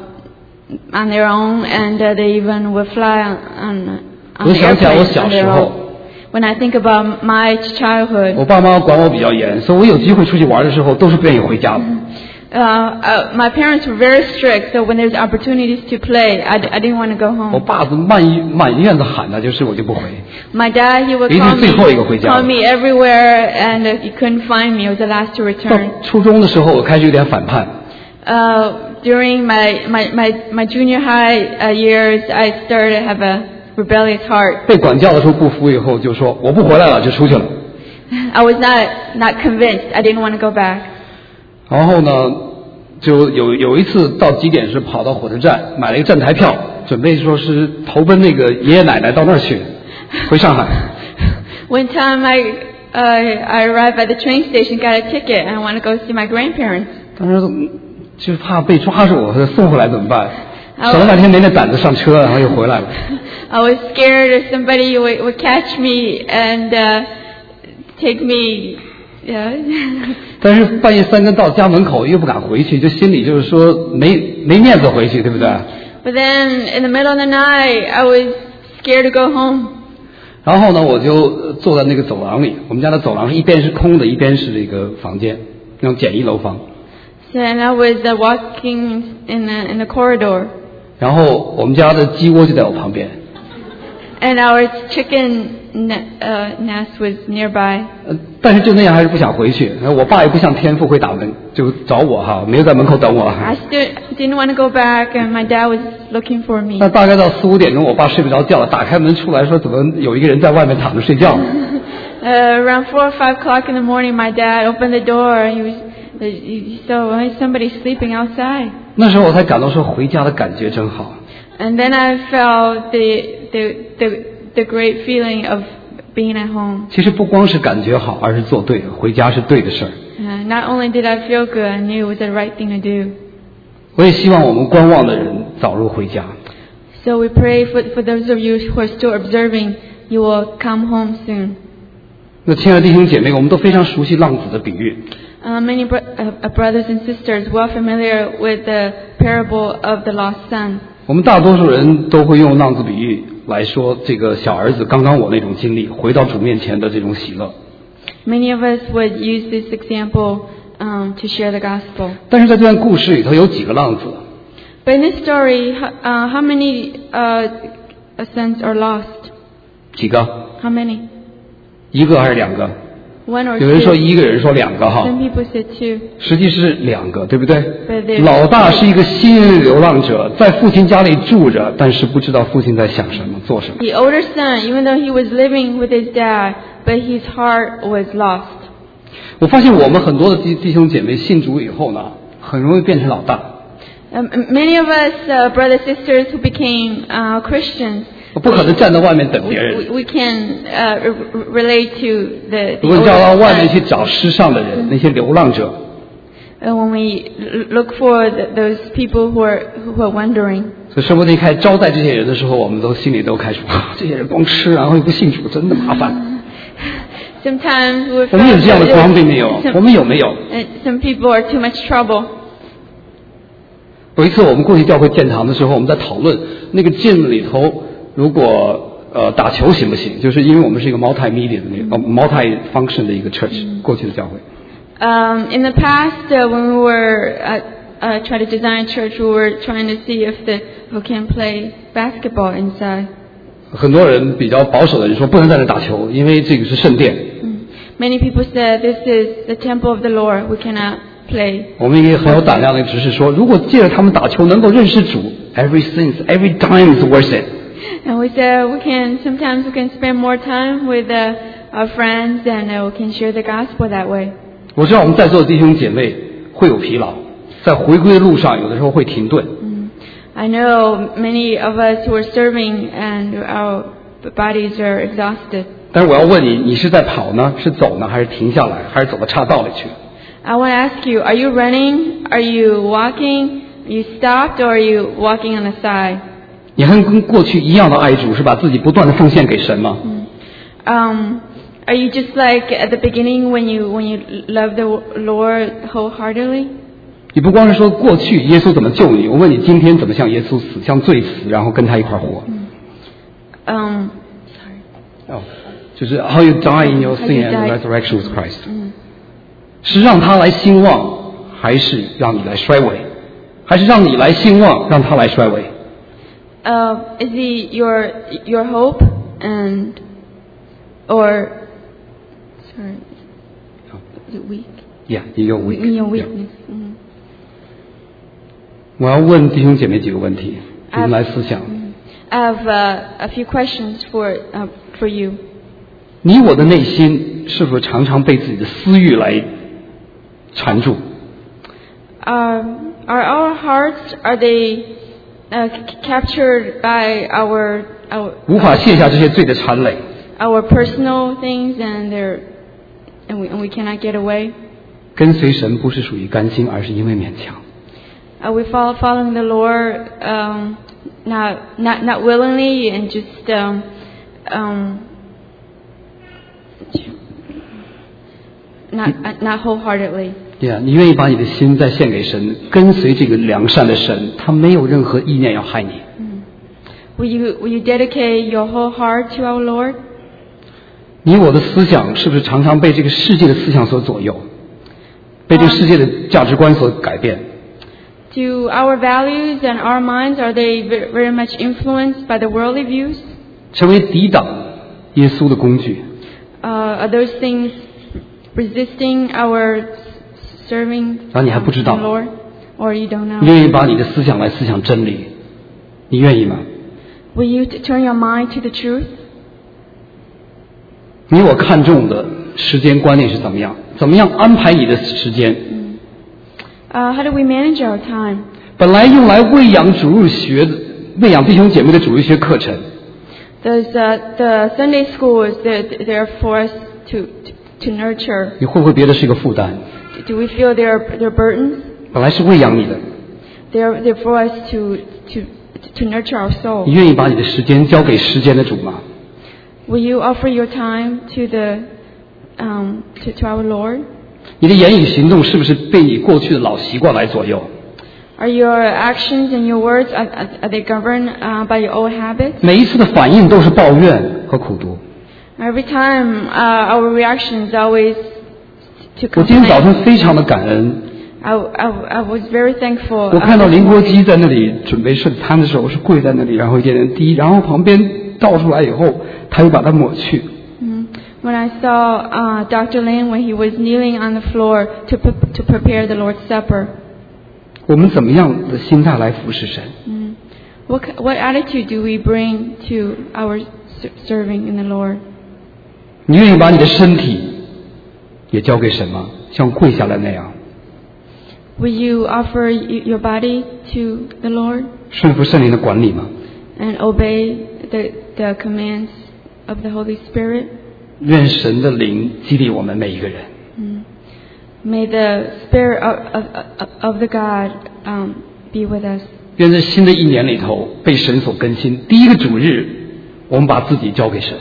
on their own, and uh, they even will fly on on, 我 on 想起来我 airplanes 小 on 时 their 候 own. When I think about my childhood, 我爸妈管我比较严，所以我有机会出去玩的时候，都是不愿意回家的。 uh, uh, my parents were very strict, so when there's opportunities to play, I, d- I didn't want to go 我 home. 爸子满满院子喊的，就是我就不回。 My dad, he would 一定 call 最后一个回 me, 家 call me everywhere, and uh, he couldn't find me. I was the last to 到 return. 初中的时候，我开始有点反叛。 Uh, during my, my, my, my junior high uh, years, I started to have a rebellious heart. 被管教的时候不服以后，就说我不回来了，就出去了。 I was not, not convinced. I didn't want to go back. 然后呢，就有有一次到几点是跑到火车站买了一个站台票，准备说是投奔那个爷爷奶奶到那儿去，回上海。 One time I, uh, I arrived at the train station, got a ticket, and I want to go see my grandparents. 当时就怕被抓住，我说送回来怎么办？ 哦想了半天没那胆子上车，然后又回来了。 I was scared if somebody would, would catch me and uh, take me. Yeah. 但是半夜三更到家门口又不敢回去，就心里就是说没没面子回去，对不对？ But then in the middle of the night, I was scared to go home. 然后呢，我就坐在那个走廊里，我们家的走廊是一边是空的，一边是这个房间，那种简易楼房。 So and I was uh, walking in the in the corridor, 然后我们家的鸡窝就在我旁边， and our chicken ne- uh, nest was nearby. 呃，但是就那样还是不想回去。呃我爸也不像天父会打门，就找我哈，没有在门口等我。 I still didn't want to go back, and my dad was looking for me. 那大概到四五点钟，我爸睡不着觉了，打开门出来说：“怎么有一个人在外面躺着睡觉？” Uh, around four or five o'clock in the morning, my dad opened the door, and he was he saw somebody sleeping outside. 那时候我才感到说回家的感觉真好。 And then I felt the the the the great feeling of being at home. 其实不光是感觉好，而是做对，回家是对的事儿。 Uh, not only did I feel good, I knew it was the right thing to do. 我也希望我们观望的人早日回家。 So we pray for for those of you who are still observing, you will come home soon. 那亲爱的弟兄姐妹，我们都非常熟悉浪子的比喻。 Uh, many bro- uh, brothers and sisters well familiar with the parable of the lost son. 我们大多数人都会用浪子比喻来说这个小儿子刚刚我那种经历，回到主面前的这种喜乐。 Many of us would use this example um, to share the gospel. 但是在这段故事里头有几个浪子？ But in this story, ho- uh, how many uh, sons are lost? 几个？ How many? 一个还是两个？ One or 有人说 two? 一个，有人说两个哈。 Some people said two. 实际是两个，对不对？ But there's- 老大是一个新人流浪者，在父亲家里住着，但是不知道父亲在想什么、做什么。 The older son, even though he was living with his dad, but his heart was lost. 我发现我们很多的弟弟兄姐妹信主以后呢，很容易变成老大。 Um, many of us, uh, brothers sisters who became uh, Christians, 我不可能站在外面等别 we, 人。 we can uh, r- relate to the, 如 the 果你叫到 older 外面去 son. 找失丧的人，那些流浪者， Uh, when we l- look for the, those people who are who are wandering. 所以圣母一开始招待这些人的时候，我们都心里都开始啊，这些人光吃，然后又不信主，真的麻烦。 Sometimes we 我们有 feel 这样的 that 光并没有， some, 我们有没有？ uh, some people are too much trouble. 有一次我们过去教会建堂的时候，我们在讨论那个 gym 里头，如果呃打球行不行？就是因为我们是一个 multimedia 的那个、呃、multi function 的一个 church， 过去的教会。 Um, in the past, uh, when we were uh, uh, trying to design a church, we were trying to see if the who can play basketball inside. 很多人比较保守的人说不能在这打球，因为这个是圣殿。 Many people said this is the temple of the Lord. We cannot play. 我们也很有胆量的指示说，如果借着他们打球能够认识主 ，every since every time is worth it。 And we said we can sometimes we can spend more time with uh, our friends and uh, we can share the gospel that way. 我知道我们在座的弟兄姐妹会有疲劳，在回归的路上有的时候会停顿。 I know many of us who are serving and our bodies are exhausted. 但是我要问你，你是在跑呢，是走呢，还是停下来，还是走到岔道里去？ I want to ask you, are you running? Are you walking? Are you stopped or are you walking on the side? 你还跟过去一样的爱主，是把自己不断的奉献给神吗？ Um, are you just like at the beginning when you when you love the Lord wholeheartedly? 你不光是说过去耶稣怎么救你，我问你今天怎么向耶稣死，向罪死，然后跟他一块活？ Um, 哦，就是 how you die in your How sin you and die. resurrection with Christ，、是让他来兴旺，还是让你来衰微？还是让你来兴旺，让他来衰微？ uh, is he your your hope and or sorry, is it weak? Yeah，一个 weak。 In your Yeah. weakness. Mhm. 我要问弟兄姐妹几个问题，你们来思想。 I have uh, a few questions for uh, for you. 你我的内心是否常常被自己的私欲来缠住？ Uh, are our hearts are they uh, c- captured by our our 无法卸下这些罪的缠累， our personal things and their and we and we cannot get away? 跟随神不是属于甘心，而是因为勉强。 Are we follow, following the Lord um, not not not willingly and just um, um, not not wholeheartedly? 对呀，你愿意把你的心再献给神，跟随这个良善的神，他没有任何意念要害你。 Will you will you dedicate your whole heart to our Lord? 你我的思想是不是常常被这个世界的思想所左右，被这个世界的价值观所改变？ Do our values and our minds, are they ve- very much influenced by the worldly views? 成为抵挡耶稣的工具。 Uh, are those things resisting our serving 然后你还不知道 the Lord? Or you don't 你 know? 愿意把你的思想来思想真理，你愿意吗？ Will you t- turn your mind to the truth? 你我看重的时间观念是怎么样？怎么样安排你的时间？ Uh, how do we manage our time? 本来用来喂养主日学的、喂养弟兄姐妹的主日学课程， Those uh, the Sunday schools, they're, they're for us to, to to nurture. 你会不会觉得是一个负担？ Do we feel they're they're burdens? 本来是喂养你的， They're they're for us to to to nurture our 你 soul. 愿意把你的时间交给时间的主吗？ Will you offer your time to the um to, to our Lord? 你的言语行动是不是被你过去的老习惯来左右？ Are your actions and your words are, are, are they governed uh, by your old habits? 每一次的反应都是抱怨和苦读。 Every time uh, our reactions always to 我今天早 complain. 晨非常的感恩， I, I, I was very thankful. 我看到 uh, 林国基在那里准备圣餐的时候，是跪在那里，然后一点点滴，然后旁边倒出来以后，他又把它抹去。 Mhm. When I saw uh, Doctor Lin when he was kneeling on the floor to pre- to prepare the Lord's Supper, 我们怎么样的心态来服侍神？ mhm. what ki- what attitude do we bring to our ser- serving in the Lord? 你愿意把你的身体也交给神吗？像跪下来那样， Will you offer y- your body to the Lord 顺服圣灵的管理吗？ and obey the the commands of the Holy Spirit? 愿神的灵激励我们每一个人。 Mhm. May the Spirit of of, of, of the God um, be with us. 愿在新的一年里头被神所更新。第一个主日，我们把自己交给神。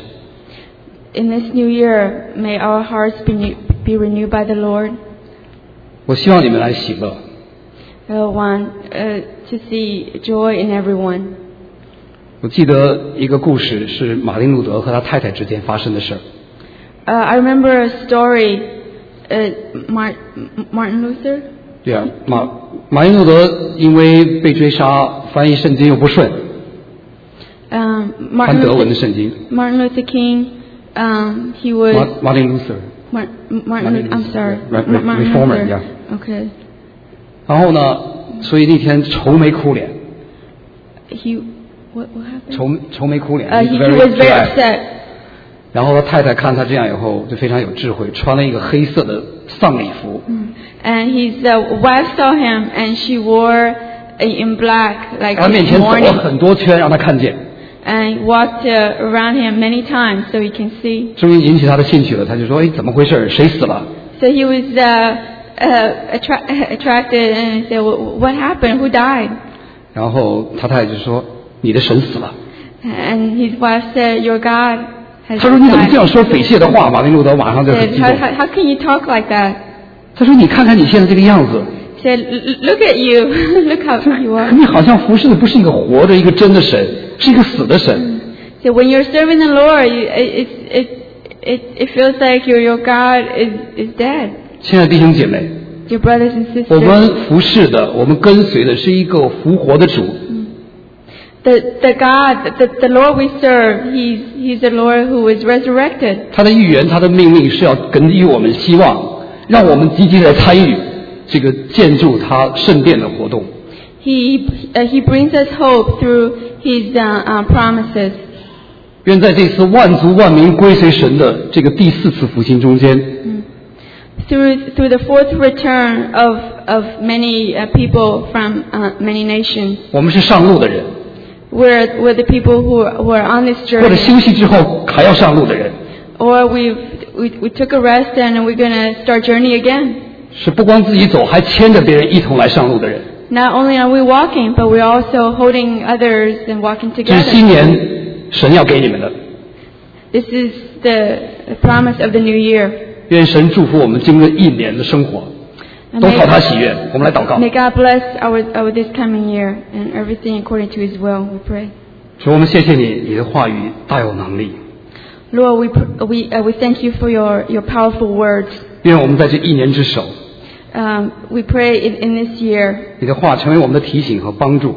In this new year, may our hearts be new, be renewed by the Lord. 我希望你们来喜乐。 I want uh, to see joy in everyone. 我记得一个故事是马丁路德和他太太之间发生的事儿。 Uh, I remember a story. Uh, Mar- Martin Luther. 对啊，马马丁路德因为被追杀，翻译圣经又不顺， Um, 翻 Martin 德文的 Luther, 圣经。 Martin Luther King. Um, he was Martin Martin Luther， Mar- Martin. Martin I'm Luther, sorry, yeah, Ma- re- Martin reformer, Luther. yeah. Okay. 然后呢，所以那天愁眉苦脸， He what what happened? 愁愁眉苦脸 Uh, he, he very was very sad upset. 然后他太太看他这样以后，就非常有智慧，穿了一个黑色的丧礼服， And his uh, wife saw him, and she wore uh, in black, like 他面前走了 mourning, 很多圈，让他看见， and walked uh, around him many times so he can see. 终于引起他的兴趣了。他就说：“哎，怎么回事？谁死了 So he was uh, uh, attra- attracted, and said, "Wh- "What happened? Who died?" 然后他太太就说：“你的神死了。 And his wife said, "Your God has 他说：“你怎么这 died." 样说猥亵的话？”马丁路德马上就很 Said, 激 how, 动。 how, how can you talk like that? 他说：“你看看你现在这个样子， Said, "L- "Look at you, look how you are." 你好像服侍的不是一个活着、一个真的神，是一个死的神。 So when you're serving the Lord, you, it, it, it, it feels like your, your God is, is dead. ” 亲爱的弟兄姐妹， Your brothers and 我 sisters. 们服侍的，我们跟随的是一个复活的主。 The, the God, the, the Lord we serve, He's, He's the Lord who was resurrected. 他的预言，他的命令是要给予我们希望，让我们积极来参与这个建筑他圣殿的活动。 He, uh, he brings us hope through His uh, uh, promises. 愿在这次万族万民归随神的这个第四次复兴中间， Through, through the fourth return of, of many uh, people from uh, many nations. 我们是上路的人， We're, we're the people who are, who are on this 或者 journey. 休息之后还要上路的人， Or we've, we, we took a rest and we're going to start journey again. 是不光自己走，还牵着别人一同来上路的人。 Not only are we walking, but we're also holding others and walking 这是新 together. 年神要给你们的。 This is the, the promise of the new year. 愿神祝福我们经过一年的生活， And 都 may, 讨他喜悦。我们来祷告。 may God bless our, our this coming year and everything according to His will. We pray. 主，我们谢谢你，你的话语大有能力。 Lord, we pr- we uh, we thank you for your, your powerful words. 愿我们在这一年之首， Um, we pray in, in this year 你的话成为我们的提醒和帮助。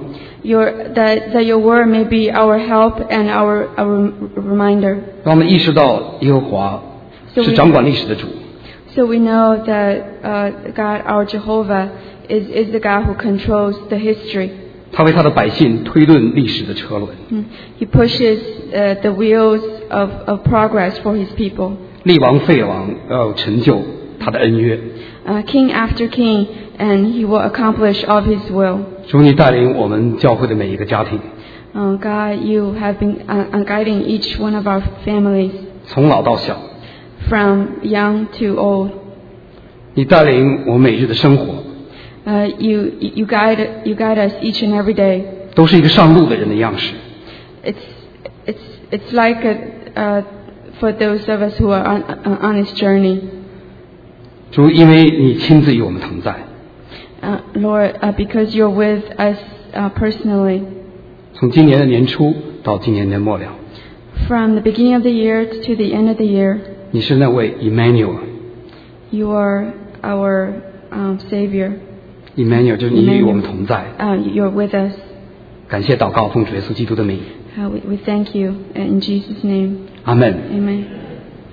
your, that, that your word may be our help and our, our reminder. 让我们意识到耶和华是掌管历史的主。 So we know that uh, God, our Jehovah, is, is the God who controls the history. 他为他的百姓推论历史的车轮。 He pushes uh, the wheels of, of progress for his people. 立王废王要成就他的恩约。 Uh, king after king, and he will accomplish of his will. 主，你带领我们教会的每一个家庭。 Uh, God, you have been uh, guiding each one of our families. 从老到小。 From young to old. 你带领我每日的生活。 Uh, you, you, guide, you guide us each and every day. 都是一个上路的人的样式。 It's, it's, it's like a, uh, for those of us who are on, on this journey. 主，因为你亲自与我们同在。 Uh, Lord, uh, because you're with us uh, personally. 从今年的年初到今年的末了。 From the beginning of the year to the end of the year. 你是那位 Emmanuel。 You are our um, Savior. Emmanuel 就是你与我们同在。 Uh, you're with us. 感谢祷告，奉主耶稣基督的名。 Uh, we, we thank you in Jesus' name. Amen. Amen.